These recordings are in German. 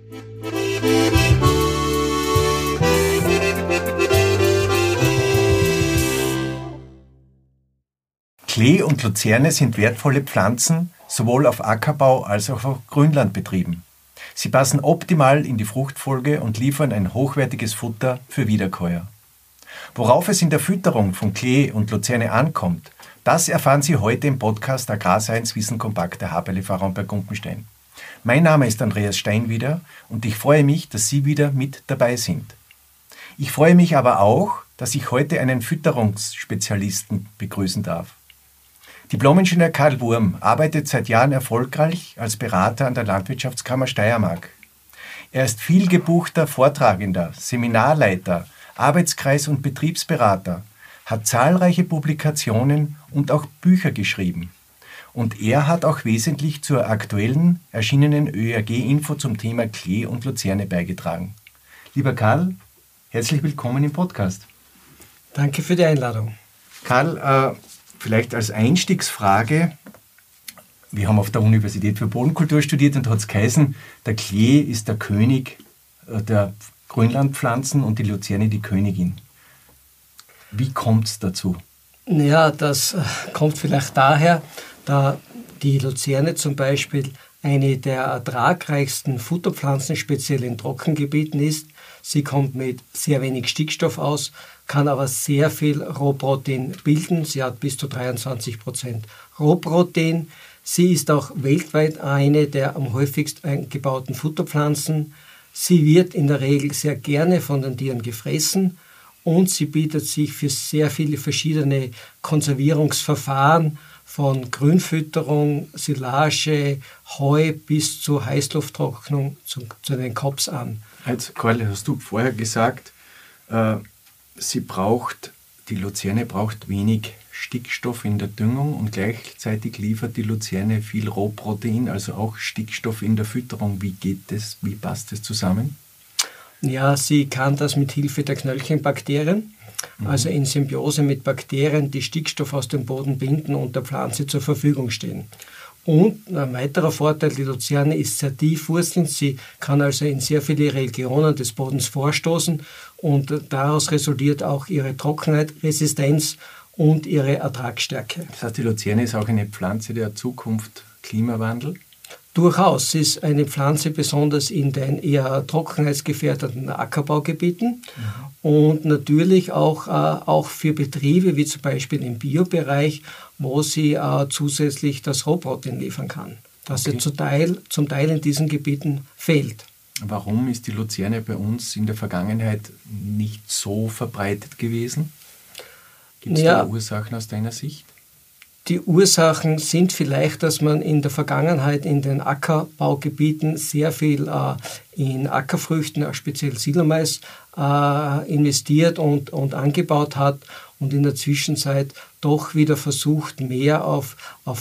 Klee und Luzerne sind wertvolle Pflanzen, sowohl auf Ackerbau als auch auf Grünlandbetrieben. Sie passen optimal in die Fruchtfolge und liefern ein hochwertiges Futter für Wiederkäuer. Worauf es in der Fütterung von Klee und Luzerne ankommt, das erfahren Sie heute im Podcast Agrarscience Wissen Kompakt der Haberle Vorarlberg Gumpenstein. Mein Name ist Andreas Steinwieder und ich freue mich, dass Sie wieder mit dabei sind. Ich freue mich aber auch, dass ich heute einen Fütterungsspezialisten begrüßen darf. Diplom-Ingenieur Karl Wurm arbeitet seit Jahren erfolgreich als Berater an der Landwirtschaftskammer Steiermark. Er ist vielgebuchter Vortragender, Seminarleiter, Arbeitskreis- und Betriebsberater, hat zahlreiche Publikationen und auch Bücher geschrieben. Und er hat auch wesentlich zur aktuellen erschienenen ÖRG-Info zum Thema Klee und Luzerne beigetragen. Lieber Karl, herzlich willkommen im Podcast. Danke für die Einladung. Karl, vielleicht als Einstiegsfrage, wir haben auf der Universität für Bodenkultur studiert und hat es geheißen, der Klee ist der König der Grünlandpflanzen und die Luzerne die Königin. Wie kommt es dazu? Ja, das kommt vielleicht daher, da die Luzerne zum Beispiel eine der ertragreichsten Futterpflanzen, speziell in Trockengebieten ist. Sie kommt mit sehr wenig Stickstoff aus, kann aber sehr viel Rohprotein bilden. Sie hat bis zu 23% Rohprotein. Sie ist auch weltweit eine der am häufigst eingebauten Futterpflanzen. Sie wird in der Regel sehr gerne von den Tieren gefressen und sie bietet sich für sehr viele verschiedene Konservierungsverfahren von Grünfütterung, Silage, Heu bis zur Heißlufttrocknung zu den Kops an. Jetzt, Karl, hast du vorher gesagt, die Luzerne braucht wenig Stickstoff in der Düngung und gleichzeitig liefert die Luzerne viel Rohprotein, also auch Stickstoff in der Fütterung. Wie geht das? Wie passt das zusammen? Ja, sie kann das mit Hilfe der Knöllchenbakterien, also in Symbiose mit Bakterien, die Stickstoff aus dem Boden binden und der Pflanze zur Verfügung stehen. Und ein weiterer Vorteil, die Luzerne ist sehr tiefwurzelnd. Sie kann also in sehr viele Regionen des Bodens vorstoßen und daraus resultiert auch ihre Trockenheit, Resistenz und ihre Ertragsstärke. Das heißt, die Luzerne ist auch eine Pflanze der Zukunft Klimawandel? Durchaus. Sie ist eine Pflanze besonders in den eher trockenheitsgefährdeten Ackerbaugebieten und natürlich auch für Betriebe wie zum Beispiel im Biobereich, wo sie zusätzlich das Rohprotein liefern kann, das ja zum Teil in diesen Gebieten fehlt. Warum ist die Luzerne bei uns in der Vergangenheit nicht so verbreitet gewesen? Gibt es da Ursachen aus deiner Sicht? Die Ursachen sind vielleicht, dass man in der Vergangenheit in den Ackerbaugebieten sehr viel in Ackerfrüchten, speziell Silomais, investiert und angebaut hat und in der Zwischenzeit doch wieder versucht, mehr auf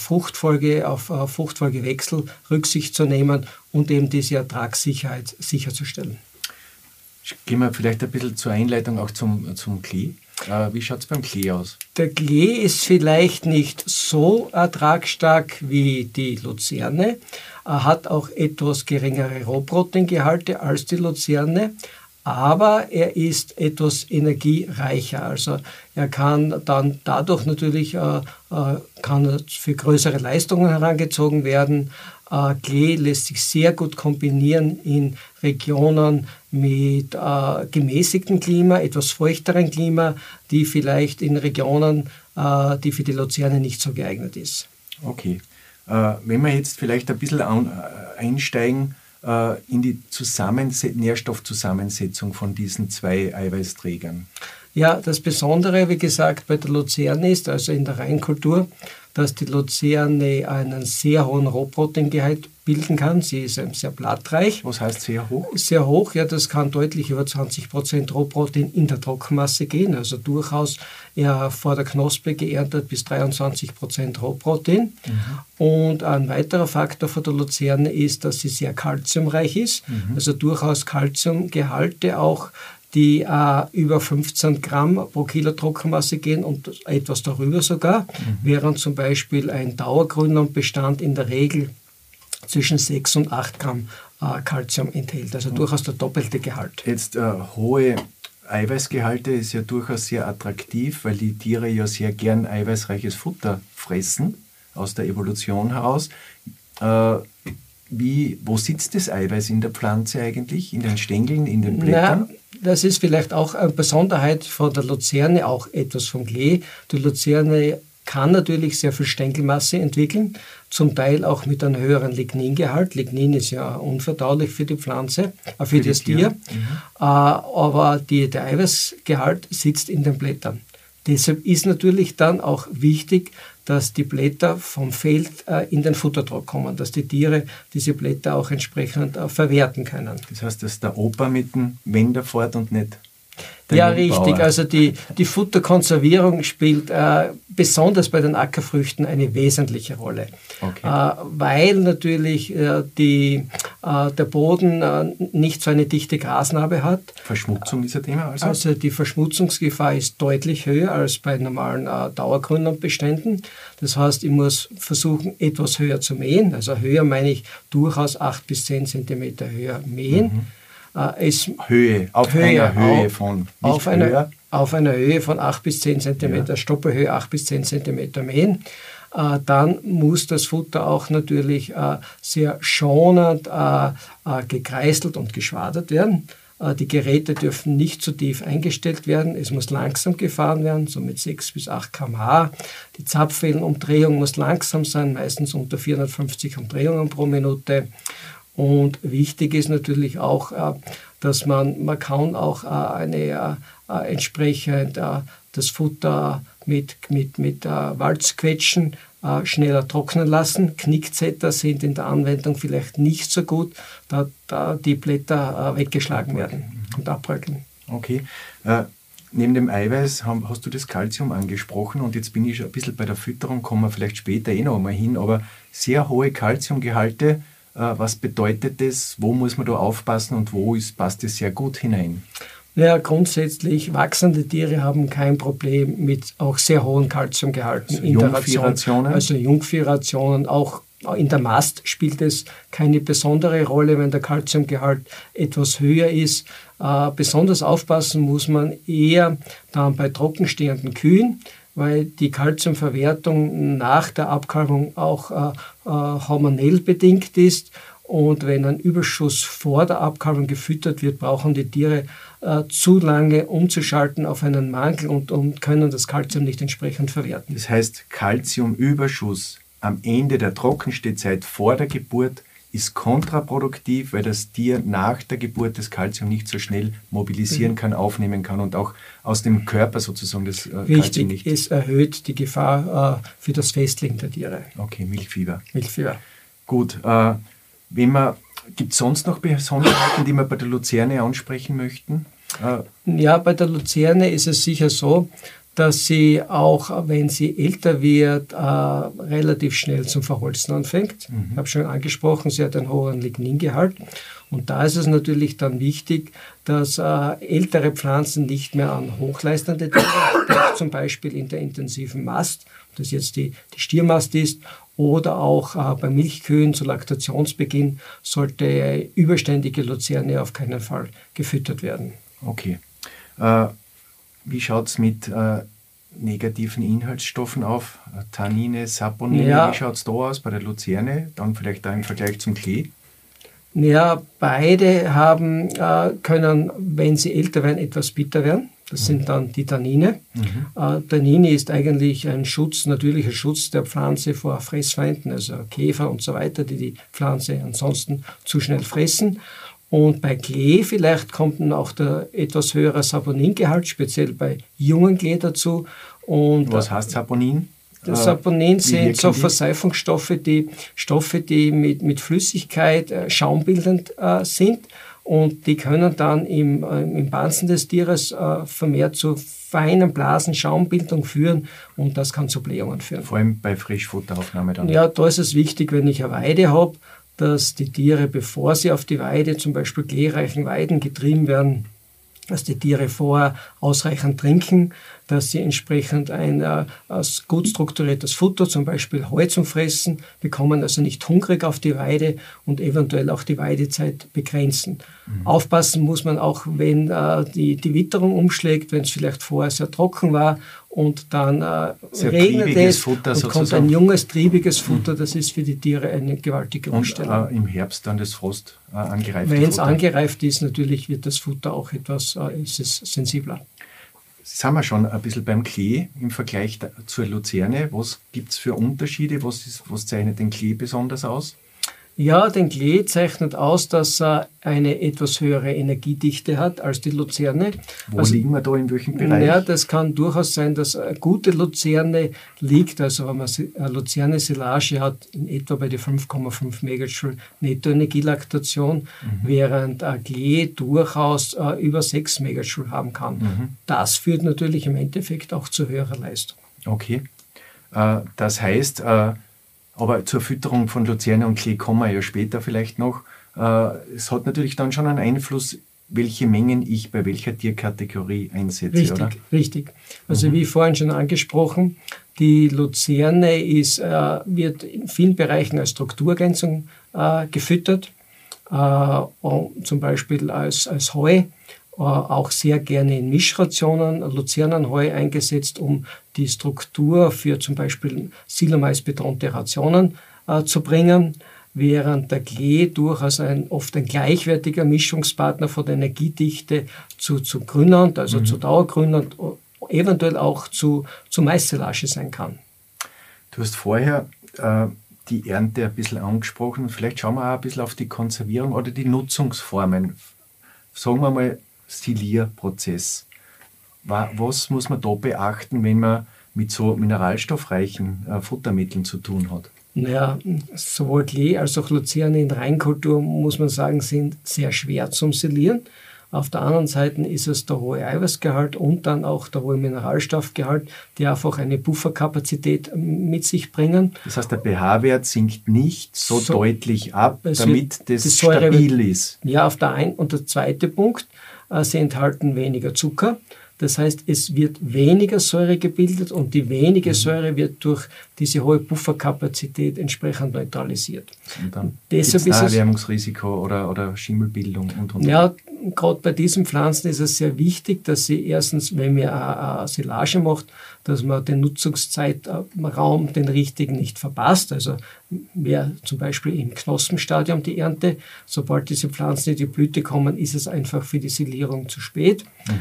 Fruchtfolgewechsel Rücksicht zu nehmen und eben diese Ertragssicherheit sicherzustellen. Gehen wir vielleicht ein bisschen zur Einleitung auch zum Klee. Wie schaut es beim Klee aus? Der Klee ist vielleicht nicht so ertragsstark wie die Luzerne, hat auch etwas geringere Rohproteingehalte als die Luzerne, aber er ist etwas energiereicher. Also er kann dann dadurch natürlich kann für größere Leistungen herangezogen werden. Klee lässt sich sehr gut kombinieren in Regionen mit gemäßigtem Klima, etwas feuchteren Klima, die vielleicht in Regionen, die für die Luzerne nicht so geeignet ist. Okay. Wenn wir jetzt vielleicht ein bisschen einsteigen in die Nährstoffzusammensetzung von diesen zwei Eiweißträgern. Ja, das Besondere, wie gesagt, bei der Luzerne ist, also in der Reinkultur, dass die Luzerne einen sehr hohen Rohproteingehalt bilden kann. Sie ist sehr blattreich. Was heißt sehr hoch? Sehr hoch, ja, das kann deutlich über 20% Rohprotein in der Trockenmasse gehen, also durchaus vor der Knospe geerntet bis 23% Rohprotein. Und ein weiterer Faktor von der Luzerne ist, dass sie sehr kalziumreich ist, also durchaus Kalziumgehalte auch, die über 15 Gramm pro Kilo Trockenmasse gehen und etwas darüber sogar, während zum Beispiel ein Dauergrünlandbestand in der Regel zwischen 6 und 8 Gramm Calcium enthält, also durchaus der doppelte Gehalt. Jetzt hohe Eiweißgehalte ist ja durchaus sehr attraktiv, weil die Tiere ja sehr gern eiweißreiches Futter fressen, aus der Evolution heraus. Wo sitzt das Eiweiß in der Pflanze eigentlich? In den Stängeln, in den Blättern? Das ist vielleicht auch eine Besonderheit von der Luzerne, auch etwas vom Klee. Die Luzerne kann natürlich sehr viel Stängelmasse entwickeln, zum Teil auch mit einem höheren Ligningehalt. Lignin ist ja unverdaulich für die Pflanze, für das Tier. Aber der Eiweißgehalt sitzt in den Blättern. Deshalb ist natürlich dann auch wichtig, dass die Blätter vom Feld in den Futtertrog kommen, dass die Tiere diese Blätter auch entsprechend verwerten können. Das heißt, dass der Opa mit dem Wender fährt und nicht ja, richtig. Also die Futterkonservierung spielt besonders bei den Ackerfrüchten eine wesentliche Rolle. Okay. Weil natürlich der Boden nicht so eine dichte Grasnarbe hat. Verschmutzung ist ein Thema also? Also die Verschmutzungsgefahr ist deutlich höher als bei normalen Dauergrünlandbeständen. Das heißt, ich muss versuchen, etwas höher zu mähen. Also höher meine ich durchaus 8 bis 10 Zentimeter höher mähen. Auf einer Höhe von 8 bis 10 Zentimeter, Stoppelhöhe 8 bis 10 Zentimeter mähen. Dann muss das Futter auch natürlich sehr schonend gekreiselt und geschwadert werden. Die Geräte dürfen nicht zu tief eingestellt werden. Es muss langsam gefahren werden, so mit 6 bis 8 km/h. Die Zapfwellenumdrehung muss langsam sein, meistens unter 450 Umdrehungen pro Minute. Und wichtig ist natürlich auch, dass man kann auch entsprechend das Futter mit Walzquetschen schneller trocknen lassen. Knickzetter sind in der Anwendung vielleicht nicht so gut, da die Blätter weggeschlagen werden und abbröckeln. Okay. Neben dem Eiweiß hast du das Calcium angesprochen und jetzt bin ich ein bisschen bei der Fütterung, kommen wir vielleicht später noch einmal hin, aber sehr hohe Calciumgehalte. Was bedeutet das? Wo muss man da aufpassen und wo passt es sehr gut hinein? Ja, grundsätzlich wachsende Tiere haben kein Problem mit auch sehr hohen Calciumgehalten in der Ration. Also Jungviehrationen, auch in der Mast spielt es keine besondere Rolle, wenn der Calciumgehalt etwas höher ist. Besonders aufpassen muss man eher dann bei trockenstehenden Kühen, weil die Calciumverwertung nach der Abkalbung auch hormonell bedingt ist. Und wenn ein Überschuss vor der Abkalbung gefüttert wird, brauchen die Tiere zu lange umzuschalten auf einen Mangel und können das Calcium nicht entsprechend verwerten. Das heißt, Calciumüberschuss am Ende der Trockenstehzeit vor der Geburt ist kontraproduktiv, weil das Tier nach der Geburt das Calcium nicht so schnell mobilisieren kann, aufnehmen kann und auch aus dem Körper sozusagen das Calcium nicht. Wichtig, es erhöht die Gefahr für das Festlegen der Tiere. Okay, Milchfieber. Gut. Gibt es sonst noch Besonderheiten, die wir bei der Luzerne ansprechen möchten? Ja, bei der Luzerne ist es sicher so, dass sie auch, wenn sie älter wird, relativ schnell zum Verholzen anfängt. Ich habe schon angesprochen, sie hat einen hohen Ligningehalt. Und da ist es natürlich dann wichtig, dass ältere Pflanzen nicht mehr an hochleistende Tiere, zum Beispiel in der intensiven Mast, ob das jetzt die Stiermast ist, oder auch bei Milchkühen zu Laktationsbeginn sollte überständige Luzerne auf keinen Fall gefüttert werden. Okay. Wie schaut es mit negativen Inhaltsstoffen auf? Tannine, Saponine, ja. Wie schaut es da aus bei der Luzerne? Dann vielleicht da im Vergleich zum Klee? Ja, beide können, wenn sie älter werden, etwas bitter werden. Das sind dann die Tannine. Tannine ist eigentlich ein natürlicher Schutz der Pflanze vor Fressfeinden, also Käfer und so weiter, die Pflanze ansonsten zu schnell fressen. Und bei Klee vielleicht kommt dann auch der etwas höhere Saponingehalt, speziell bei jungen Klee dazu. Und was heißt Saponin? Das Saponin sind so Verseifungsstoffe, die mit Flüssigkeit schaumbildend sind. Und die können dann im Pansen des Tieres vermehrt zu feinen Blasen Schaumbildung führen und das kann zu Blähungen führen. Vor allem bei Frischfutteraufnahme dann? Ja, da ist es wichtig, wenn ich eine Weide habe, dass die Tiere, bevor sie auf die Weide, zum Beispiel kleereichen Weiden getrieben werden, dass die Tiere vorher ausreichend trinken, dass sie entsprechend ein gut strukturiertes Futter, zum Beispiel Heu zum Fressen, bekommen, also nicht hungrig auf die Weide und eventuell auch die Weidezeit begrenzen. Aufpassen muss man auch, wenn die Witterung umschlägt, wenn es vielleicht vorher sehr trocken war und dann regnet es Futter, und sozusagen. kommt ein junges, triebiges Futter, das ist für die Tiere eine gewaltige Umstellung. Und im Herbst dann das Frost angereifte Wenn es Futter. angereift ist, natürlich wird das Futter auch etwas ist es sensibler. Jetzt sind wir schon ein bisschen beim Klee im Vergleich zur Luzerne. Was gibt es für Unterschiede? Was zeichnet den Klee besonders aus? Ja, den Klee zeichnet aus, dass er eine etwas höhere Energiedichte hat als die Luzerne. Wo liegen wir da, in welchem Bereich? Ja, das kann durchaus sein, dass eine gute Luzerne liegt, also wenn man eine Luzerne-Silage hat, in etwa bei die 5,5 Megajoule Nettoenergielaktation, während ein Klee durchaus über 6 Megajoule haben kann. Das führt natürlich im Endeffekt auch zu höherer Leistung. Okay, das heißt, aber zur Fütterung von Luzerne und Klee kommen wir ja später vielleicht noch. Es hat natürlich dann schon einen Einfluss, welche Mengen ich bei welcher Tierkategorie einsetze, richtig, oder? Richtig. Also wie vorhin schon angesprochen, die Luzerne wird in vielen Bereichen als Strukturergänzung gefüttert, zum Beispiel als Heu. Auch sehr gerne in Mischrationen, Luzernenheu eingesetzt, um die Struktur für zum Beispiel Silomais-betonte Rationen zu bringen, während der Klee durchaus oft ein gleichwertiger Mischungspartner von der Energiedichte zu Grünland, also zu Dauergrünland, eventuell auch zu Maissilage sein kann. Du hast vorher die Ernte ein bisschen angesprochen. Vielleicht schauen wir auch ein bisschen auf die Konservierung oder die Nutzungsformen. Sagen wir mal, Silierprozess. Was muss man da beachten, wenn man mit so mineralstoffreichen Futtermitteln zu tun hat? Naja, sowohl Klee als auch Luzerne in Reinkultur, muss man sagen, sind sehr schwer zum Silieren. Auf der anderen Seite ist es der hohe Eiweißgehalt und dann auch der hohe Mineralstoffgehalt, die einfach eine Pufferkapazität mit sich bringen. Das heißt, der pH-Wert sinkt nicht so deutlich ab, damit das Säure stabil ist. Ja, auf der einen und der zweite Punkt, sie enthalten weniger Zucker. Das heißt, es wird weniger Säure gebildet und die wenige Säure wird durch diese hohe Pufferkapazität entsprechend neutralisiert. Und dann Deshalb gibt es ist ein Erwärmungsrisiko oder Schimmelbildung und. Ja, gerade bei diesen Pflanzen ist es sehr wichtig, dass sie erstens, wenn man eine Silage macht, dass man den Nutzungszeitraum, den richtigen, nicht verpasst. Also wäre zum Beispiel im Knospenstadium die Ernte. Sobald diese Pflanzen in die Blüte kommen, ist es einfach für die Silierung zu spät.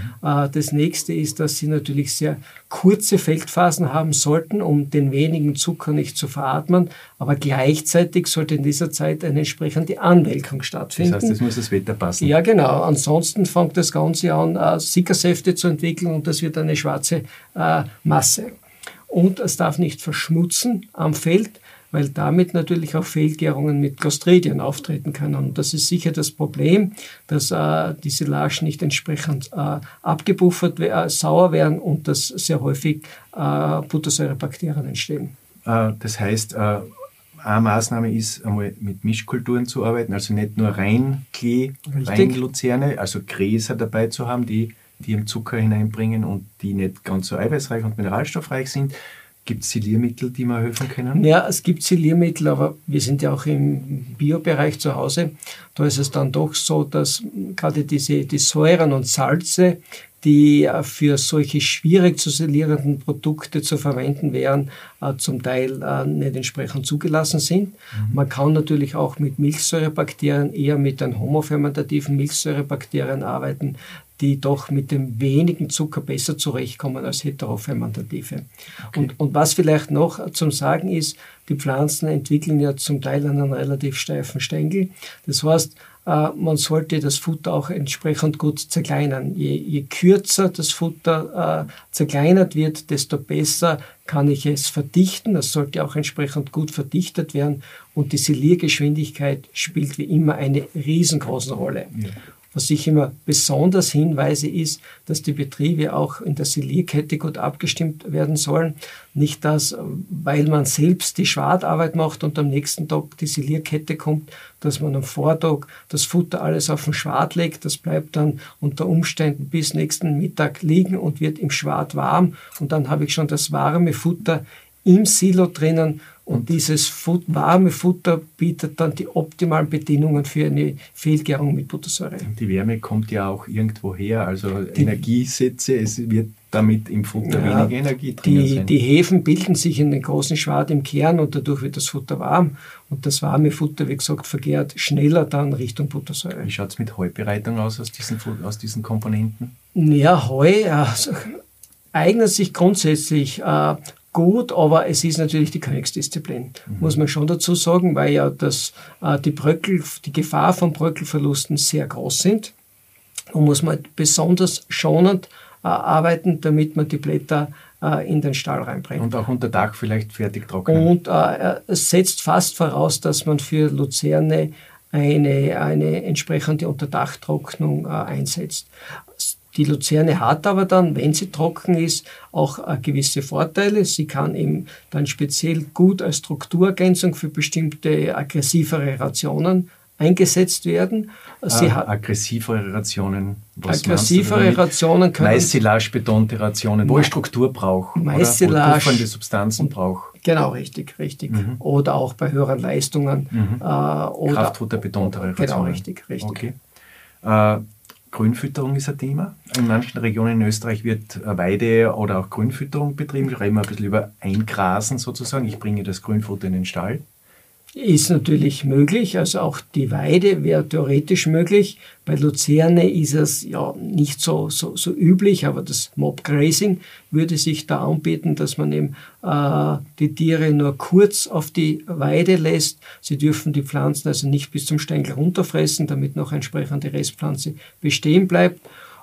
Das nächste ist, dass sie natürlich sehr kurze Feldphasen haben sollten, um den wenigen Zucker nicht zu veratmen, aber gleichzeitig sollte in dieser Zeit eine entsprechende Anwelkung stattfinden. Das heißt, es muss das Wetter passen. Ja, genau. Ansonsten fängt das Ganze an, Sickersäfte zu entwickeln und das wird eine schwarze Masse. Und es darf nicht verschmutzen am Feld, weil damit natürlich auch Fehlgärungen mit Clostridien auftreten können. Und das ist sicher das Problem, dass die Silagen nicht entsprechend abgepuffert, sauer werden und dass sehr häufig Buttersäurebakterien entstehen. Das heißt, eine Maßnahme ist, einmal mit Mischkulturen zu arbeiten, also nicht nur rein Klee, rein Luzerne, also Gräser dabei zu haben, die ihren Zucker hineinbringen und die nicht ganz so eiweißreich und mineralstoffreich sind. Gibt es Siliermittel, die mir helfen können? Ja, es gibt Siliermittel, aber wir sind ja auch im Biobereich zu Hause. Da ist es dann doch so, dass gerade die Säuren und Salze, die für solche schwierig zu silierenden Produkte zu verwenden wären, zum Teil nicht entsprechend zugelassen sind. Man kann natürlich auch mit Milchsäurebakterien, eher mit den homofermentativen Milchsäurebakterien arbeiten, die doch mit dem wenigen Zucker besser zurechtkommen als heterofermentative. Okay. Und was vielleicht noch zum Sagen ist, die Pflanzen entwickeln ja zum Teil einen relativ steifen Stängel. Das heißt, man sollte das Futter auch entsprechend gut zerkleinern. Je kürzer das Futter zerkleinert wird, desto besser kann ich es verdichten. Das sollte auch entsprechend gut verdichtet werden. Und die Siliergeschwindigkeit spielt wie immer eine riesengroße Rolle. Ja. Was ich immer besonders hinweise, ist, dass die Betriebe auch in der Silierkette gut abgestimmt werden sollen. Nicht, dass, weil man selbst die Schwartarbeit macht und am nächsten Tag die Silierkette kommt, dass man am Vortag das Futter alles auf den Schwart legt. Das bleibt dann unter Umständen bis nächsten Mittag liegen und wird im Schwart warm. Und dann habe ich schon das warme Futter im Silo drinnen. Und dieses warme Futter bietet dann die optimalen Bedingungen für eine Fehlgärung mit Buttersäure. Die Wärme kommt ja auch irgendwo her, also Energiesätze, es wird damit im Futter weniger Energie drin sein. Die Hefen bilden sich in den großen Schwad im Kern und dadurch wird das Futter warm. Und das warme Futter, wie gesagt, vergärt schneller dann Richtung Buttersäure. Wie schaut es mit Heubereitung aus diesen Komponenten? Ja, Heu eignet sich grundsätzlich gut, aber es ist natürlich die Königsdisziplin, muss man schon dazu sagen, weil ja die Gefahr von Bröckelverlusten sehr groß sind. Und muss man besonders schonend arbeiten, damit man die Blätter in den Stall reinbringt. Und auch unter Dach vielleicht fertig trocknen. Und es setzt fast voraus, dass man für Luzerne eine entsprechende Unterdachtrocknung einsetzt. Die Luzerne hat aber dann, wenn sie trocken ist, auch gewisse Vorteile. Sie kann eben dann speziell gut als Strukturergänzung für bestimmte aggressivere Rationen eingesetzt werden. Aggressivere Rationen. Aggressivere Rationen können... Mais-Silage-betonte Rationen, wo ich Struktur brauche. Mais-Silage. Oder wo puffernde Substanzen brauche. Genau, richtig. Oder auch bei höheren Leistungen. Kraftfutterbetonte Rationen. Genau, richtig. Okay. Grünfütterung ist ein Thema. In manchen Regionen in Österreich wird Weide- oder auch Grünfütterung betrieben. Wir reden ein bisschen über Eingrasen sozusagen. Ich bringe das Grünfutter in den Stall. Ist natürlich möglich, also auch die Weide wäre theoretisch möglich. Bei Luzerne ist es ja nicht so üblich, aber das Mob-Grazing würde sich da anbieten, dass man eben die Tiere nur kurz auf die Weide lässt. Sie dürfen die Pflanzen also nicht bis zum Stängel runterfressen, damit noch entsprechende Restpflanze bestehen bleibt.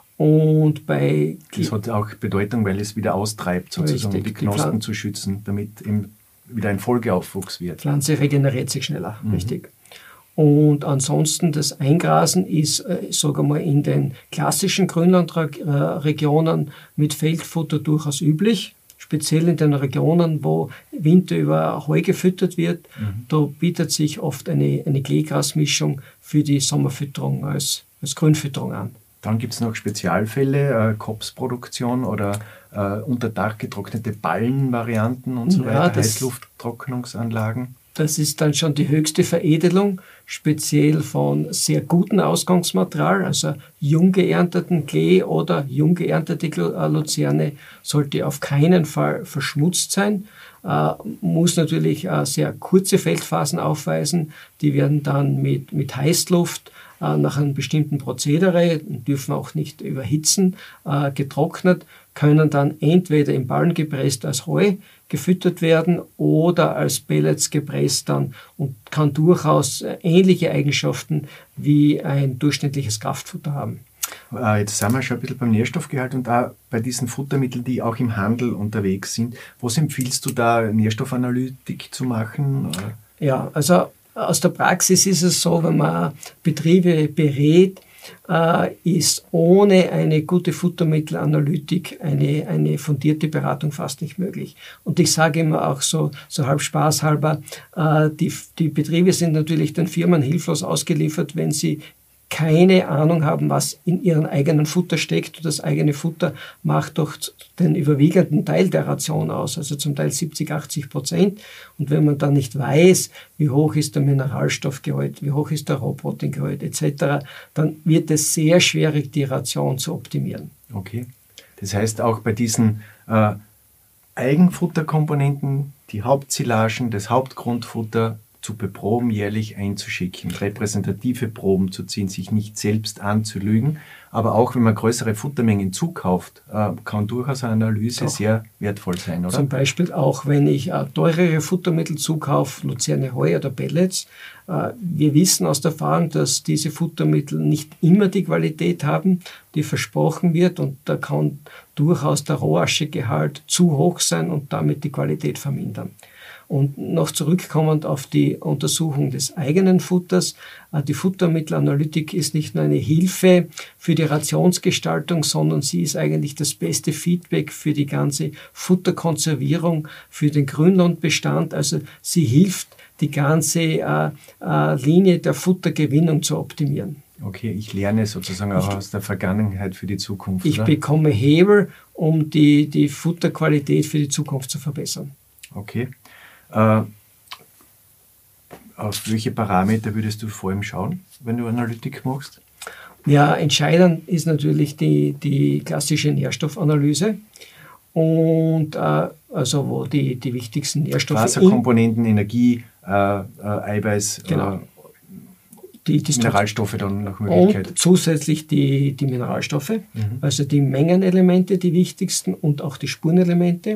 Und das hat auch Bedeutung, weil es wieder austreibt, sozusagen, um die Knospen zu schützen, damit eben wieder ein Folgeaufwuchs wird. Die Pflanze regeneriert sich schneller, richtig. Und ansonsten das Eingrasen ist, sagen wir mal, in den klassischen Grünlandregionen mit Feldfutter durchaus üblich. Speziell in den Regionen, wo Winter über Heu gefüttert wird, da bietet sich oft eine Kleegrasmischung für die Sommerfütterung als Grünfütterung an. Dann gibt es noch Spezialfälle, Kopsproduktion oder unter Dach getrocknete Ballenvarianten und so weiter, Heißlufttrocknungsanlagen. Das ist dann schon die höchste Veredelung, speziell von sehr gutem Ausgangsmaterial, also jung geernteten Klee oder jung geerntete Luzerne sollte auf keinen Fall verschmutzt sein, muss natürlich sehr kurze Feldphasen aufweisen, die werden dann mit Heißluft nach einem bestimmten Prozedere, dürfen auch nicht überhitzen, getrocknet, können dann entweder im Ballen gepresst als Heu gefüttert werden oder als Pellets gepresst dann und kann durchaus ähnliche Eigenschaften wie ein durchschnittliches Kraftfutter haben. Jetzt sind wir schon ein bisschen beim Nährstoffgehalt und auch bei diesen Futtermitteln, die auch im Handel unterwegs sind. Was empfiehlst du da, Nährstoffanalytik zu machen? Ja, also aus der Praxis ist es so, wenn man Betriebe berät, ist ohne eine gute Futtermittelanalytik eine fundierte Beratung fast nicht möglich. Und ich sage immer auch so halb spaßhalber, die Betriebe sind natürlich den Firmen hilflos ausgeliefert, wenn sie keine Ahnung haben, was in ihrem eigenen Futter steckt. Und das eigene Futter macht doch den überwiegenden Teil der Ration aus, also zum Teil 70-80%. Und wenn man dann nicht weiß, wie hoch ist der Mineralstoffgehalt, wie hoch ist der Rohproteingehalt etc., dann wird es sehr schwierig, die Ration zu optimieren. Okay. Das heißt, auch bei diesen Eigenfutterkomponenten, die Hauptsilagen, das Hauptgrundfutter zu beproben, jährlich einzuschicken, repräsentative Proben zu ziehen, sich nicht selbst anzulügen. Aber auch wenn man größere Futtermengen zukauft, kann durchaus eine Analyse sehr wertvoll sein, oder? Zum Beispiel auch, wenn ich teurere Futtermittel zukaufe, Luzerne Heu oder Pellets. Wir wissen aus der Erfahrung, dass diese Futtermittel nicht immer die Qualität haben, die versprochen wird. Und da kann durchaus der Rohaschegehalt zu hoch sein und damit die Qualität vermindern. Und noch zurückkommend auf die Untersuchung des eigenen Futters. Die Futtermittelanalytik ist nicht nur eine Hilfe für die Rationsgestaltung, sondern sie ist eigentlich das beste Feedback für die ganze Futterkonservierung, für den Grünlandbestand. Also sie hilft, die ganze Linie der Futtergewinnung zu optimieren. Okay, ich lerne sozusagen auch aus der Vergangenheit für die Zukunft. Ich bekomme Hebel, um die Futterqualität für die Zukunft zu verbessern. Okay. Auf welche Parameter würdest du vor allem schauen, wenn du Analytik machst? Ja, entscheidend ist natürlich die klassische Nährstoffanalyse. Und also wo die wichtigsten Nährstoffe... Wasserkomponenten, Energie, Eiweiß... Genau. Die Mineralstoffe dann nach Möglichkeit. Und zusätzlich die Mineralstoffe, also die Mengenelemente, die wichtigsten und auch die Spurenelemente.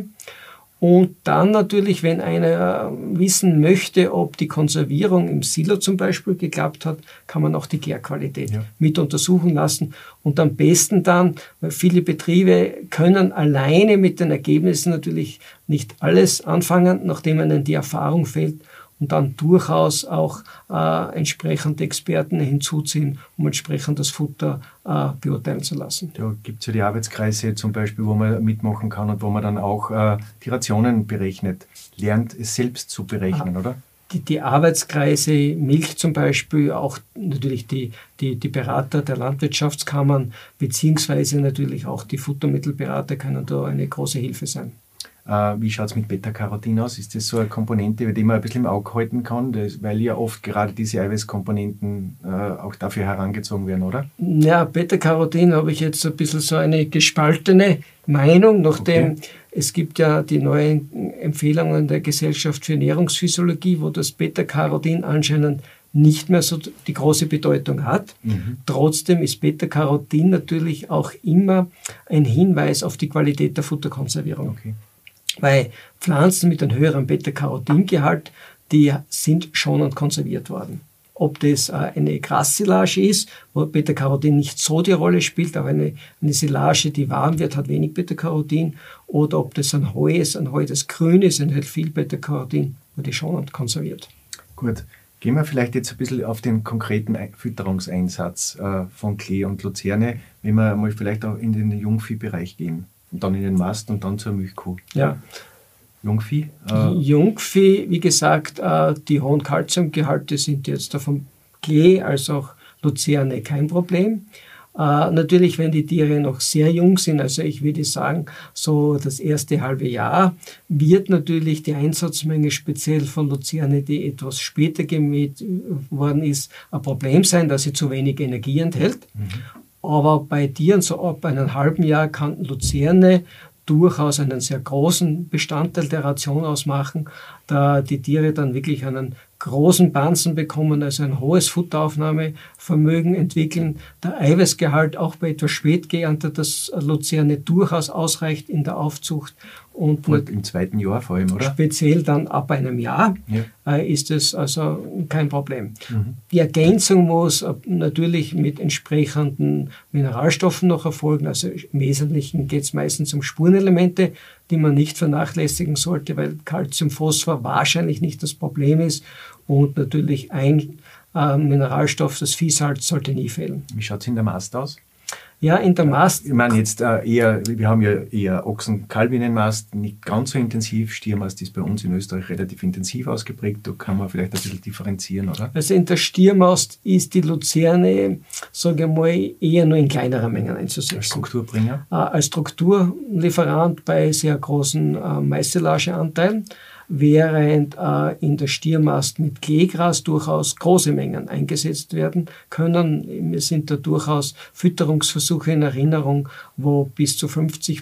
Und dann natürlich, wenn einer wissen möchte, ob die Konservierung im Silo zum Beispiel geklappt hat, kann man auch die Gärqualität mit untersuchen lassen. Und am besten dann, weil viele Betriebe können alleine mit den Ergebnissen natürlich nicht alles anfangen, nachdem ihnen die Erfahrung fehlt, und dann durchaus auch entsprechende Experten hinzuziehen, um entsprechend das Futter beurteilen zu lassen. Da gibt es ja die Arbeitskreise zum Beispiel, wo man mitmachen kann und wo man dann auch die Rationen berechnet, lernt es selbst zu berechnen, oder? Die Arbeitskreise Milch zum Beispiel, auch natürlich die Berater der Landwirtschaftskammern beziehungsweise natürlich auch die Futtermittelberater können da eine große Hilfe sein. Wie schaut es mit Beta-Carotin aus? Ist das so eine Komponente, die man ein bisschen im Auge halten kann? Weil ja oft gerade diese Eiweißkomponenten auch dafür herangezogen werden, oder? Ja, Beta-Carotin habe ich jetzt ein bisschen so eine gespaltene Meinung, nachdem es gibt ja die neuen Empfehlungen der Gesellschaft für Ernährungsphysiologie, wo das Beta-Carotin anscheinend nicht mehr so die große Bedeutung hat. Trotzdem ist Beta-Carotin natürlich auch immer ein Hinweis auf die Qualität der Futterkonservierung. Okay. Weil Pflanzen mit einem höheren Beta-Carotin-Gehalt, die sind schonend konserviert worden. Ob das eine Grassilage ist, wo Beta-Carotin nicht so die Rolle spielt, aber eine Silage, die warm wird, hat wenig Beta-Carotin, oder ob das ein Heu ist, ein Heu, das grün ist, enthält viel Beta-Carotin, wurde schonend konserviert. Gut. Gehen wir vielleicht jetzt ein bisschen auf den konkreten Fütterungseinsatz von Klee und Luzerne, wenn wir mal vielleicht auch in den Jungviehbereich gehen und dann in den Mast und dann zur Milchkuh. Ja. Jungvieh? Jungvieh, wie gesagt, die hohen Kalziumgehalte sind jetzt vom Klee als auch Luzerne kein Problem. Natürlich, wenn die Tiere noch sehr jung sind, also ich würde sagen, so das erste halbe Jahr, wird natürlich die Einsatzmenge speziell von Luzerne, die etwas später gemäht worden ist, ein Problem sein, dass sie zu wenig Energie enthält. Aber bei Tieren so ab einem halben Jahr kann Luzerne durchaus einen sehr großen Bestandteil der Ration ausmachen, da die Tiere dann wirklich einen großen Banzen bekommen, also ein hohes Futteraufnahmevermögen entwickeln. Der Eiweißgehalt auch bei etwas spät geerntetes Luzerne durchaus ausreicht in der Aufzucht. Und im zweiten Jahr vor allem, oder? Speziell dann ab einem Jahr ist es also kein Problem. Die Ergänzung muss natürlich mit entsprechenden Mineralstoffen noch erfolgen. Also im Wesentlichen geht es meistens um Spurenelemente, die man nicht vernachlässigen sollte, weil Calcium, Phosphor wahrscheinlich nicht das Problem ist. Und natürlich ein Mineralstoff, das Viehsalz, sollte nie fehlen. Wie schaut es in der Mast aus? Ja, in der Mast. Ich meine jetzt eher, wir haben ja eher Ochsen-Kalbinnenmast, nicht ganz so intensiv. Stiermast ist bei uns in Österreich relativ intensiv ausgeprägt. Da kann man vielleicht ein bisschen differenzieren, oder? Also in der Stiermast ist die Luzerne, sage ich mal, eher nur in kleineren Mengen einzusetzen. Als Strukturbringer? Als Strukturlieferant bei sehr großen Maissilageanteilen, während in der Stiermast mit Kleegras durchaus große Mengen eingesetzt werden können. Mir sind da durchaus Fütterungsversuche in Erinnerung, wo bis zu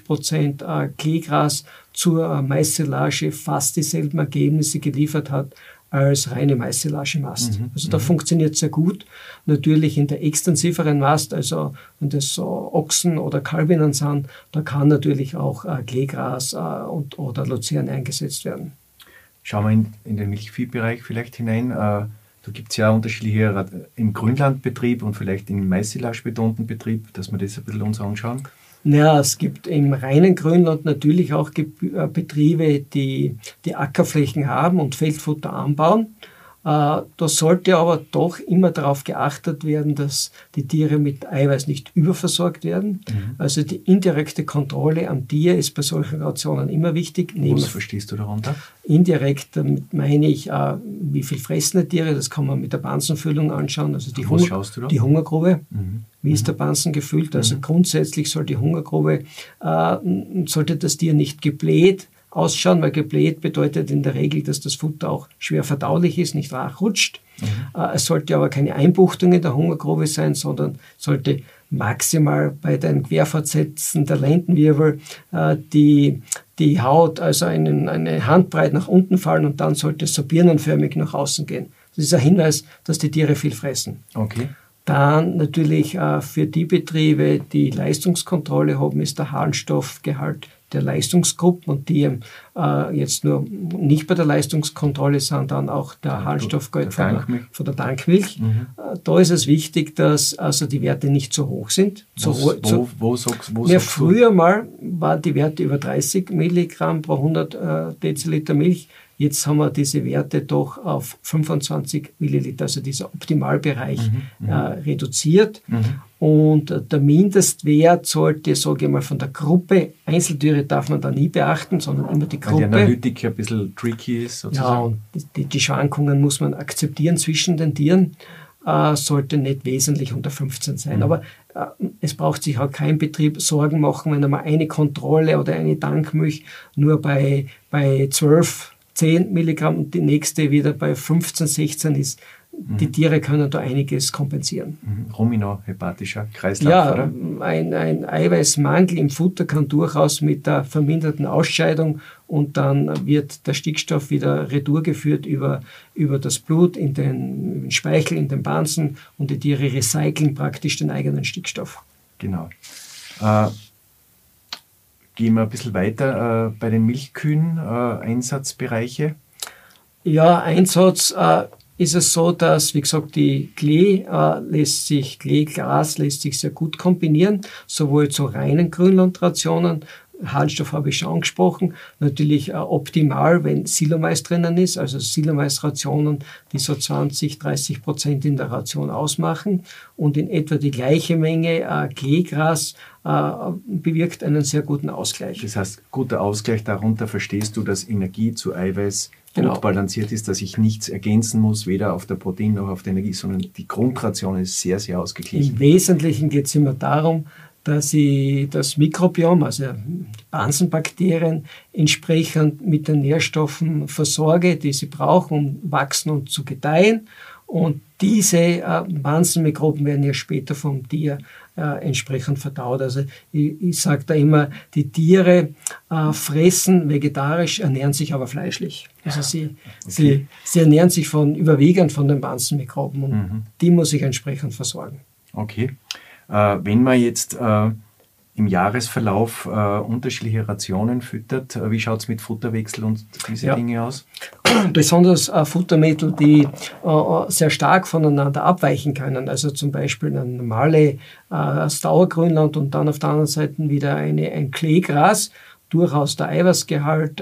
50% Kleegras zur Maissilage fast dieselben Ergebnisse geliefert hat als reine Maissilagemast. Also da funktioniert sehr gut. Natürlich in der extensiveren Mast, also wenn das so Ochsen oder Kalbinnen sind, da kann natürlich auch Kleegras oder Luzerne eingesetzt werden. Schauen wir in den Milchviehbereich vielleicht hinein. Da gibt es ja unterschiedliche im Grünlandbetrieb und vielleicht im Maissilage betonten Betrieb, dass wir das ein bisschen uns anschauen. Ja, es gibt im reinen Grünland natürlich auch Betriebe, die Ackerflächen haben und Feldfutter anbauen. Da sollte aber doch immer darauf geachtet werden, dass die Tiere mit Eiweiß nicht überversorgt werden. Also die indirekte Kontrolle am Tier ist bei solchen Rationen immer wichtig. Was verstehst du darunter? Indirekt, damit meine ich, wie viel fressen die Tiere, das kann man mit der Bansenfüllung anschauen. Also die Hungergrube, wie ist der Bansen gefüllt? Also grundsätzlich soll die Hungergrube, sollte das Tier nicht gebläht ausschauen, weil gebläht bedeutet in der Regel, dass das Futter auch schwer verdaulich ist, nicht nachrutscht. Es sollte aber keine Einbuchtung in der Hungergrube sein, sondern sollte maximal bei den Querfortsätzen der Lendenwirbel die Haut, also eine Handbreit nach unten fallen und dann sollte es so birnenförmig nach außen gehen. Das ist ein Hinweis, dass die Tiere viel fressen. Okay. Dann natürlich für die Betriebe, die Leistungskontrolle haben, ist der Harnstoffgehalt der Leistungsgruppen und die jetzt nur nicht bei der Leistungskontrolle, sondern auch der Harnstoffgehalt von der Tankmilch. Da ist es wichtig, dass also die Werte nicht zu hoch sind. Früher mal waren die Werte über 30 Milligramm pro 100 Deziliter Milch. Jetzt haben wir diese Werte doch auf 25 Milliliter, also dieser Optimalbereich, reduziert. Und der Mindestwert sollte, sage ich mal, von der Gruppe, Einzeltiere darf man da nie beachten, sondern immer die Gruppe. Weil die Analytik ein bisschen tricky ist, sozusagen. Ja, und die Schwankungen muss man akzeptieren zwischen den Tieren, sollte nicht wesentlich unter 15 sein. Aber es braucht sich auch kein Betrieb Sorgen machen, wenn einmal eine Kontrolle oder eine Tankmilch nur bei 10 Milligramm und die nächste wieder bei 15, 16 ist. Die Tiere können da einiges kompensieren. Ruminohepatischer Kreislauf, ja, oder? Ein Eiweißmangel im Futter kann durchaus mit der verminderten Ausscheidung und dann wird der Stickstoff wieder retourgeführt über das Blut in den Speichel, in den Bansen und die Tiere recyceln praktisch den eigenen Stickstoff. Genau. Gehen wir ein bisschen weiter bei den Milchkühen, Einsatzbereiche. Ja, Einsatz ist es so, dass, wie gesagt, die Kleegras lässt sich sehr gut kombinieren, sowohl zu reinen Grünlandrationen, Harnstoff habe ich schon angesprochen, natürlich optimal, wenn Silomais drinnen ist, also Silomais-Rationen, die so 20-30% in der Ration ausmachen und in etwa die gleiche Menge Kleegras bewirkt einen sehr guten Ausgleich. Das heißt, guter Ausgleich, darunter verstehst du, dass Energie zu Eiweiß gut balanciert ist, dass ich nichts ergänzen muss, weder auf der Protein- noch auf der Energie, sondern die Grundration ist sehr, sehr ausgeglichen. Im Wesentlichen geht es immer darum, dass ich das Mikrobiom, also die Bansenbakterien, entsprechend mit den Nährstoffen versorge, die sie brauchen, um wachsen und zu gedeihen. Und diese Bansenmikroben werden ja später vom Tier entsprechend verdaut. Also ich sage da immer, die Tiere fressen vegetarisch, ernähren sich aber fleischlich. Also sie ernähren sich überwiegend von den Bansenmikroben und die muss ich entsprechend versorgen. Okay. Wenn man jetzt im Jahresverlauf unterschiedliche Rationen füttert, wie schaut es mit Futterwechsel und diese Dinge aus? Besonders Futtermittel, die sehr stark voneinander abweichen können. Also zum Beispiel ein normales Dauergrünland und dann auf der anderen Seite wieder ein Kleegras, durchaus der Eiweißgehalt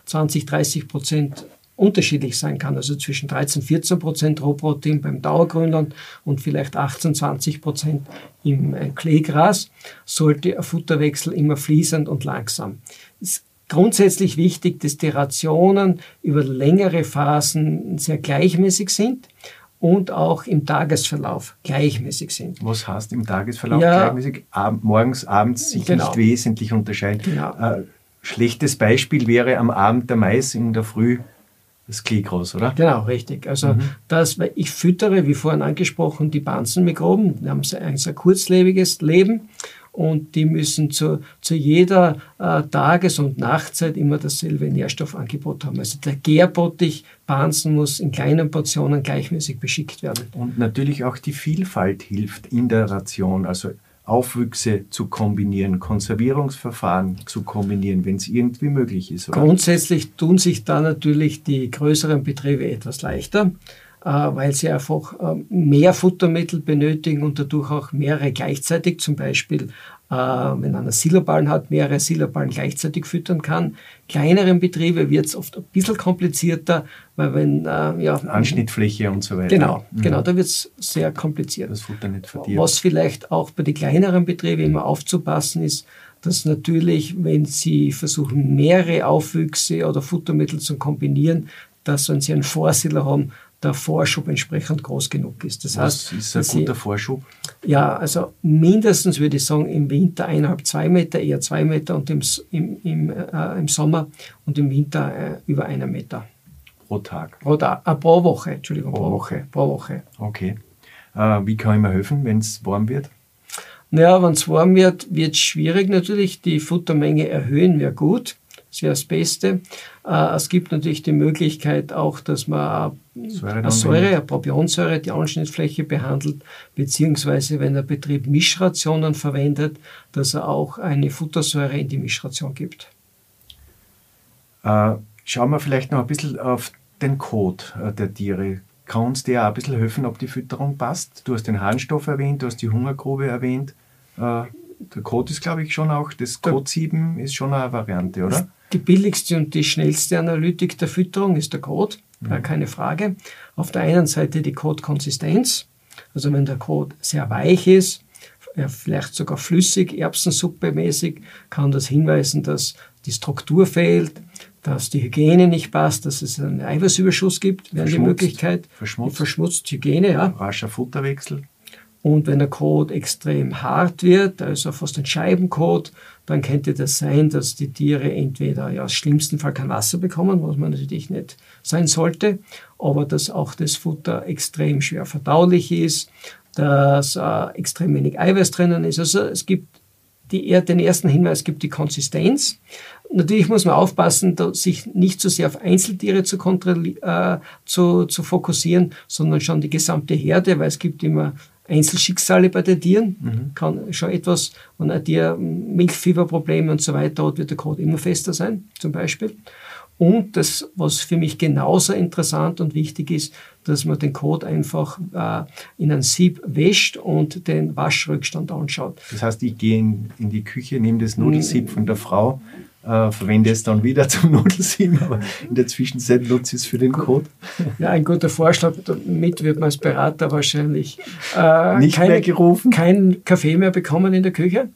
20-30% unterschiedlich sein kann, also zwischen 13-14% Rohprotein beim Dauergrünland und vielleicht 18-20% im Kleegras, sollte ein Futterwechsel immer fließend und langsam. Es ist grundsätzlich wichtig, dass die Rationen über längere Phasen sehr gleichmäßig sind und auch im Tagesverlauf gleichmäßig sind. Was heißt im Tagesverlauf gleichmäßig? Morgens, abends sich nicht wesentlich unterscheiden. Genau. Schlechtes Beispiel wäre am Abend der Mais, in der Früh das Kleegras, oder? Genau, richtig. Also ich füttere, wie vorhin angesprochen, die Bansenmikroben. Die haben ein sehr kurzlebiges Leben und die müssen zu jeder Tages- und Nachtzeit immer dasselbe Nährstoffangebot haben. Also der Gärbottich Bansen muss in kleinen Portionen gleichmäßig beschickt werden. Und natürlich auch die Vielfalt hilft in der Ration, also Aufwüchse zu kombinieren, Konservierungsverfahren zu kombinieren, wenn es irgendwie möglich ist. Oder? Grundsätzlich tun sich da natürlich die größeren Betriebe etwas leichter. weil sie einfach mehr Futtermittel benötigen und dadurch auch mehrere gleichzeitig, zum Beispiel wenn einer Siloballen hat, mehrere Siloballen gleichzeitig füttern kann. Kleineren Betriebe wird es oft ein bisschen komplizierter, weil wenn Anschnittfläche und so weiter. Genau, da wird es sehr kompliziert. Das Futter nicht verdirbt. Was vielleicht auch bei den kleineren Betrieben immer aufzupassen ist, dass natürlich, wenn Sie versuchen, mehrere Aufwüchse oder Futtermittel zu kombinieren, dass wenn Sie einen Vorsilo haben, der Vorschub entsprechend groß genug ist. Das heißt, ist ein guter Vorschub? Ja, also mindestens würde ich sagen, im Winter 1,5, 2 Meter, eher 2 Meter und im Sommer und im Winter über 1 Meter. Pro Tag? Pro Woche, Entschuldigung, pro Woche. Okay. Wie kann ich mir helfen, wenn es warm wird? Naja, wenn es warm wird, wird es schwierig natürlich. Die Futtermenge erhöhen wäre gut. Das wäre das Beste. Es gibt natürlich die Möglichkeit auch, dass man eine Propionsäure, die Anschnittfläche behandelt, beziehungsweise wenn der Betrieb Mischrationen verwendet, dass er auch eine Futtersäure in die Mischration gibt. Schauen wir vielleicht noch ein bisschen auf den Kot der Tiere. Kann uns der auch ein bisschen helfen, ob die Fütterung passt? Du hast den Harnstoff erwähnt, du hast die Hungergrube erwähnt. Der Kot ist, glaube ich, schon auch, das Kotsieben ist schon eine Variante, oder? Die billigste und die schnellste Analytik der Fütterung ist der Kot, keine Frage. Auf der einen Seite die Kotkonsistenz, also wenn der Kot sehr weich ist, vielleicht sogar flüssig, Erbsensuppe mäßig, kann das hinweisen, dass die Struktur fehlt, dass die Hygiene nicht passt, dass es einen Eiweißüberschuss gibt, wäre die Möglichkeit. Verschmutzt, Hygiene, ja. Rascher Futterwechsel. Und wenn der Kot extrem hart wird, also fast ein Scheibenkot, dann könnte das sein, dass die Tiere entweder im schlimmsten Fall kein Wasser bekommen, was man natürlich nicht sein sollte, aber dass auch das Futter extrem schwer verdaulich ist, dass extrem wenig Eiweiß drinnen ist. Also es gibt den ersten Hinweis, es gibt die Konsistenz. Natürlich muss man aufpassen, sich nicht so sehr auf Einzeltiere zu fokussieren, sondern schon die gesamte Herde, weil es gibt immer Einzelschicksale bei den Tieren. Kann schon etwas, wenn ein Tier Milchfieberprobleme und so weiter hat, wird der Kot immer fester sein, zum Beispiel. Und das, was für mich genauso interessant und wichtig ist, dass man den Kot einfach in ein Sieb wäscht und den Waschrückstand anschaut. Das heißt, ich gehe in die Küche, nehme das Nudelsieb von der Frau, verwende es dann wieder zum Nudelsieb, aber in der Zwischenzeit nutze ich es für den Kot. Ja, ein guter Vorschlag. Damit wird man als Berater wahrscheinlich mehr gerufen. Keinen Kaffee mehr bekommen in der Küche.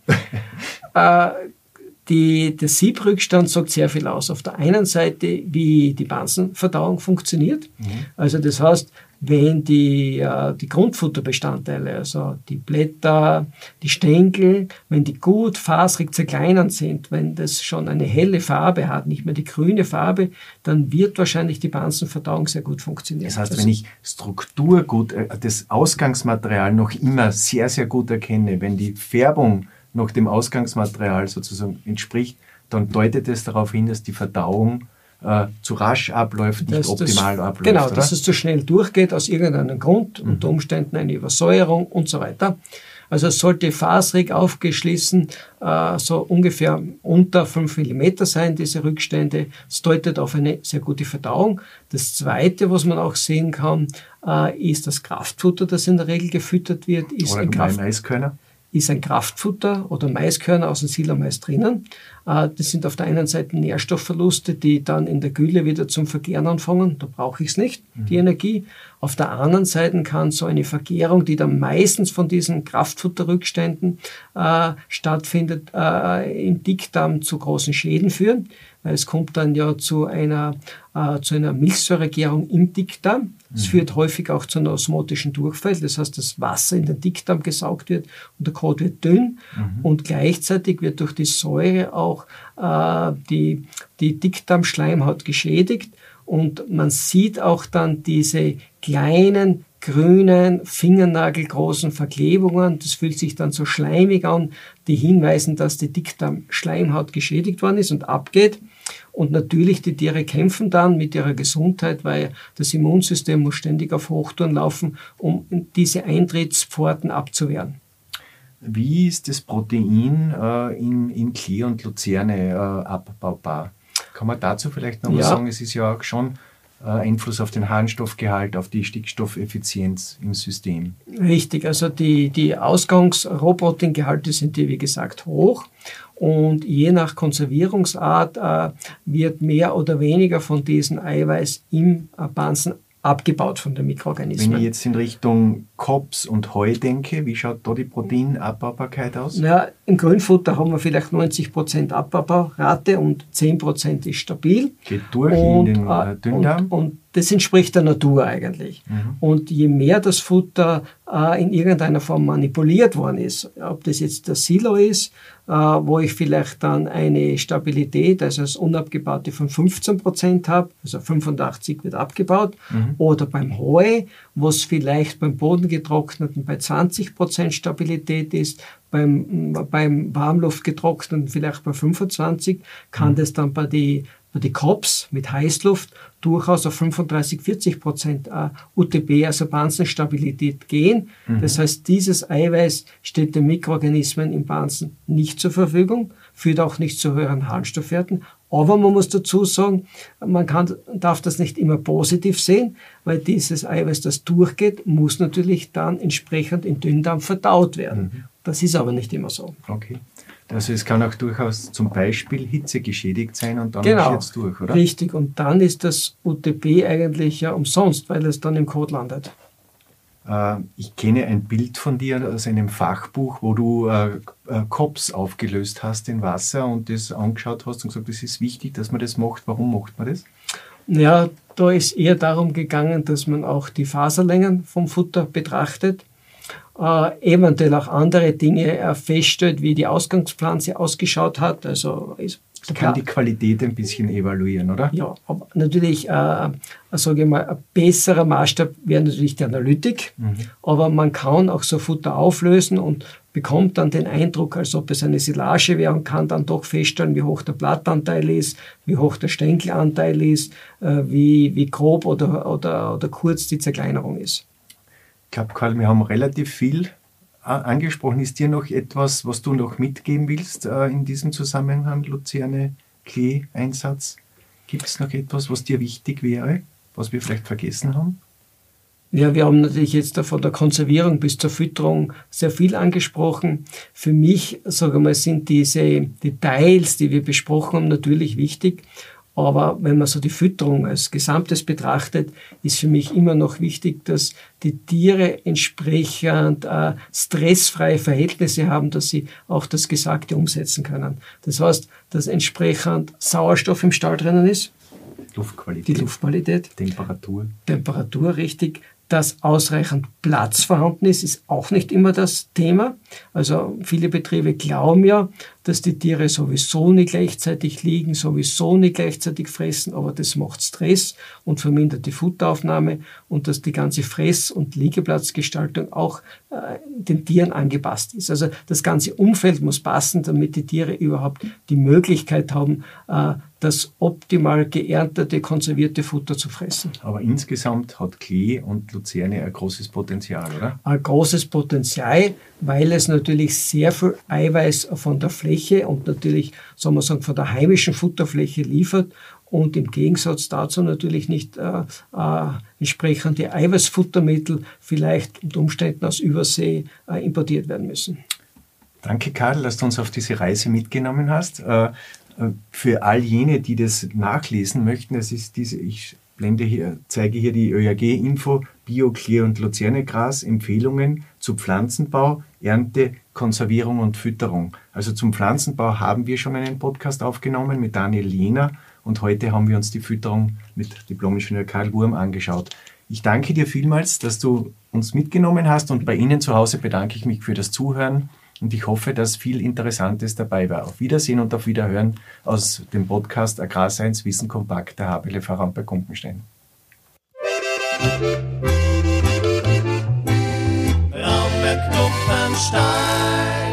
Der Siebrückstand sagt sehr viel aus. Auf der einen Seite, wie die Bansenverdauung funktioniert. Also das heißt, wenn die Grundfutterbestandteile, also die Blätter, die Stängel, wenn die gut faserig zerkleinert sind, wenn das schon eine helle Farbe hat, nicht mehr die grüne Farbe, dann wird wahrscheinlich die Bansenverdauung sehr gut funktionieren. Das heißt, wenn ich Struktur gut, das Ausgangsmaterial noch immer sehr, sehr gut erkenne, wenn die Färbung noch dem Ausgangsmaterial sozusagen entspricht, dann deutet es darauf hin, dass die Verdauung zu rasch abläuft, nicht optimal abläuft. Genau, oder? Dass es zu schnell durchgeht aus irgendeinem Grund, unter Umständen eine Übersäuerung und so weiter. Also es sollte faserig aufgeschlossen, so ungefähr unter 5 mm sein, diese Rückstände. Es deutet auf eine sehr gute Verdauung. Das Zweite, was man auch sehen kann, ist das Kraftfutter, das in der Regel gefüttert wird. Ist ein Kraftfutter oder Maiskörner aus dem Silomais drinnen. Das sind auf der einen Seite Nährstoffverluste, die dann in der Gülle wieder zum Vergären anfangen. Da brauche ich es nicht, die Energie. Auf der anderen Seite kann so eine Vergärung, die dann meistens von diesen Kraftfutterrückständen stattfindet, im Dickdarm zu großen Schäden führen, weil es kommt dann ja zu einer Milchsäuregärung im Dickdarm. Es führt häufig auch zu einem osmotischen Durchfall, das heißt, das Wasser in den Dickdarm gesaugt wird und der Kot wird dünn und gleichzeitig wird durch die Säure auch die Dickdarmschleimhaut geschädigt und man sieht auch dann diese kleinen grünen, fingernagelgroßen Verklebungen, das fühlt sich dann so schleimig an, die hinweisen, dass die Dickdarmschleimhaut geschädigt worden ist und abgeht. Und natürlich, die Tiere kämpfen dann mit ihrer Gesundheit, weil das Immunsystem muss ständig auf Hochtouren laufen, um diese Eintrittspforten abzuwehren. Wie ist das Protein in Klee und Luzerne abbaubar? Kann man dazu vielleicht noch was sagen? Es ist ja auch schon Einfluss auf den Harnstoffgehalt, auf die Stickstoffeffizienz im System. Richtig, also die Ausgangs-Rohproteingehalte sind wie gesagt hoch und je nach Konservierungsart wird mehr oder weniger von diesem Eiweiß im Pansen abgebaut von den Mikroorganismen. Wenn ich jetzt in Richtung Kops und Heu denke, wie schaut da die Proteinabbaubarkeit aus? Ja, im Grünfutter haben wir vielleicht 90% Abbaubarate und 10% ist stabil. Geht durch in den Dünndarm? Und das entspricht der Natur eigentlich. Und je mehr das Futter in irgendeiner Form manipuliert worden ist, ob das jetzt der Silo ist, wo ich vielleicht dann eine Stabilität, also das Unabgebaute von 15% habe, also 85 wird abgebaut, oder beim Heu, wo es vielleicht beim Bodengetrockneten bei 20% Stabilität ist, beim Warmluftgetrockneten vielleicht bei 25, kann das dann bei die Kops mit Heißluft durchaus auf 35-40% UTP, also Pansenstabilität gehen. Das heißt, dieses Eiweiß steht den Mikroorganismen im Pansen nicht zur Verfügung, führt auch nicht zu höheren Harnstoffwerten. Aber man muss dazu sagen, darf das nicht immer positiv sehen, weil dieses Eiweiß, das durchgeht, muss natürlich dann entsprechend im Dünndarm verdaut werden. Das ist aber nicht immer so. Okay. Also es kann auch durchaus zum Beispiel Hitze geschädigt sein und dann genau, marschiert es durch, oder? Richtig, und dann ist das UTP eigentlich ja umsonst, weil es dann im Kot landet. Ich kenne ein Bild von dir aus einem Fachbuch, wo du Kops aufgelöst hast in Wasser und das angeschaut hast und gesagt, das ist wichtig, dass man das macht. Warum macht man das? Ja, da ist eher darum gegangen, dass man auch die Faserlängen vom Futter betrachtet, eventuell auch andere Dinge feststellt, wie die Ausgangspflanze ausgeschaut hat. Also kann die Qualität ein bisschen evaluieren, oder? Ja, aber natürlich, sage ich mal, ein besserer Maßstab wäre natürlich die Analytik, aber man kann auch so Futter auflösen und bekommt dann den Eindruck, als ob es eine Silage wäre und kann dann doch feststellen, wie hoch der Blattanteil ist, wie hoch der Stänkelanteil ist, wie grob oder kurz die Zerkleinerung ist. Ich glaube, Karl, wir haben relativ viel angesprochen. Ist dir noch etwas, was du noch mitgeben willst in diesem Zusammenhang, Luzerne-Klee-Einsatz? Gibt es noch etwas, was dir wichtig wäre, was wir vielleicht vergessen haben? Ja, wir haben natürlich jetzt von der Konservierung bis zur Fütterung sehr viel angesprochen. Für mich, sage ich mal, sind diese Details, die wir besprochen haben, natürlich wichtig. Aber wenn man so die Fütterung als Gesamtes betrachtet, ist für mich immer noch wichtig, dass die Tiere entsprechend stressfreie Verhältnisse haben, dass sie auch das Gesagte umsetzen können. Das heißt, dass entsprechend Sauerstoff im Stall drinnen ist. Luftqualität. Die Luftqualität. Temperatur, richtig. Dass ausreichend Platz vorhanden ist auch nicht immer das Thema. Also viele Betriebe glauben ja, dass die Tiere sowieso nicht gleichzeitig liegen, sowieso nicht gleichzeitig fressen, aber das macht Stress und vermindert die Futteraufnahme und dass die ganze Fress- und Liegeplatzgestaltung auch den Tieren angepasst ist. Also das ganze Umfeld muss passen, damit die Tiere überhaupt die Möglichkeit haben, das optimal geerntete, konservierte Futter zu fressen. Aber insgesamt hat Klee und Luzerne ein großes Potenzial, oder? Ein großes Potenzial, weil es natürlich sehr viel Eiweiß von der Fläche und natürlich, sagen wir sagen, von der heimischen Futterfläche liefert und im Gegensatz dazu natürlich nicht entsprechende Eiweißfuttermittel vielleicht unter Umständen aus Übersee importiert werden müssen. Danke, Karl, dass du uns auf diese Reise mitgenommen hast. Für all jene, die das nachlesen möchten, das ist ich zeige hier die ÖAG-Info, Bio, Klee und Luzernegras, Empfehlungen zu Pflanzenbau, Ernte, Konservierung und Fütterung. Also zum Pflanzenbau haben wir schon einen Podcast aufgenommen mit Daniel Jehner und heute haben wir uns die Fütterung mit Diplom-Ingenieur Karl Wurm angeschaut. Ich danke dir vielmals, dass du uns mitgenommen hast und bei Ihnen zu Hause bedanke ich mich für das Zuhören. Und ich hoffe, dass viel Interessantes dabei war. Auf Wiedersehen und auf Wiederhören aus dem Podcast Agrarscience Wissen kompakt der HBLV bei Kumpenstein. Raumberg Kumpenstein.